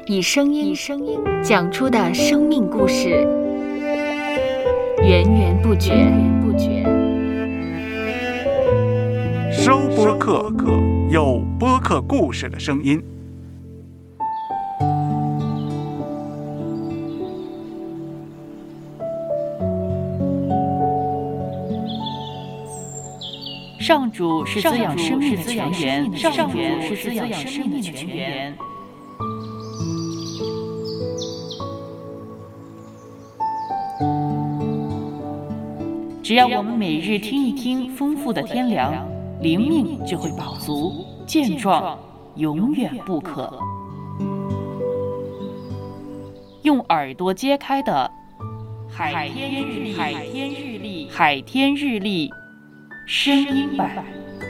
以声音讲出的生命故事，源源不绝。 收播客，有播客故事的声音。 上主是滋养生命的泉源，上主是滋养生命的泉源。只要我们每日听一听丰富的天粮，灵命就会饱足健壮，永远不渴。用耳朵揭开的海天日历声音版。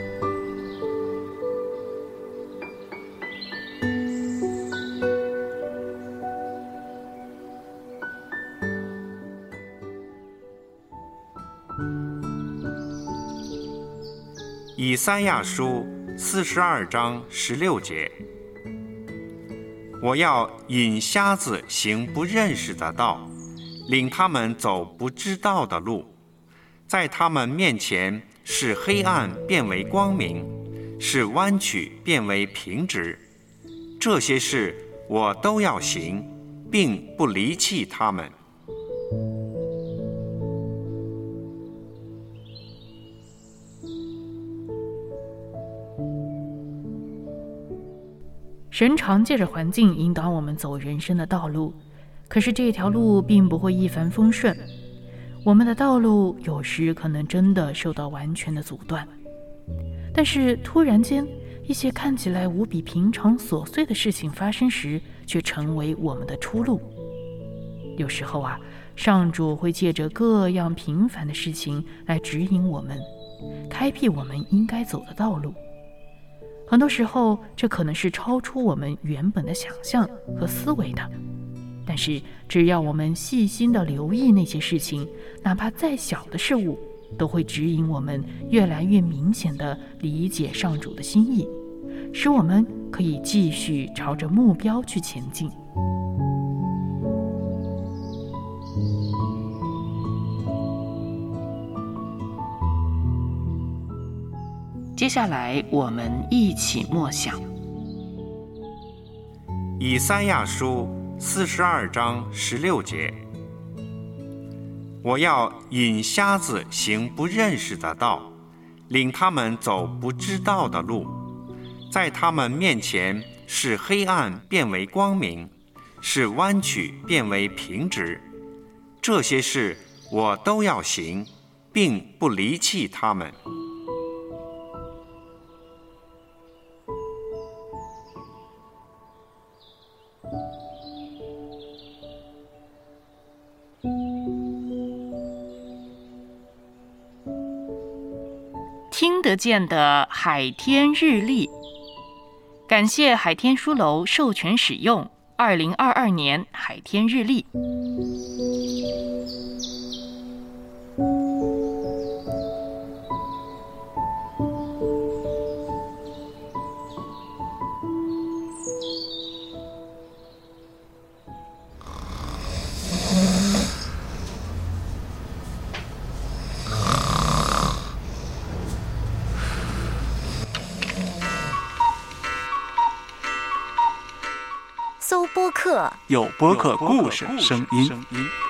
以赛亚书42章16节：我要引瞎子行不认识的道，领他们走不知道的路，在他们面前使黑暗变为光明，使弯曲变为平直。这些事我都要行，并不离弃他们。 神常借着环境引导我们走人生的道路，可是这条路并不会一帆风顺。我们的道路有时可能真的受到完全的阻断，但是突然间，一些看起来无比平常琐碎的事情发生时，却成为我们的出路。有时候上主会借着各样平凡的事情来指引我们，开辟我们应该走的道路。很多时候，这可能是超出我们原本的想象和思维的。但是只要我们细心地留意那些事情，哪怕再小的事物，都会指引我们越来越明显地理解上主的心意，使我们可以继续朝着目标去前进。接下来我们一起默想以赛亚书42章16节：我要引瞎子行不认识的道，领他们走不知道的路，在他们面前使黑暗变为光明，使弯曲变为平直。这些事我都要行，并不离弃他们。 听得见的海天日历，感谢海天书楼授权使用2022年海天日历。 搜播客， 有播客故事声音。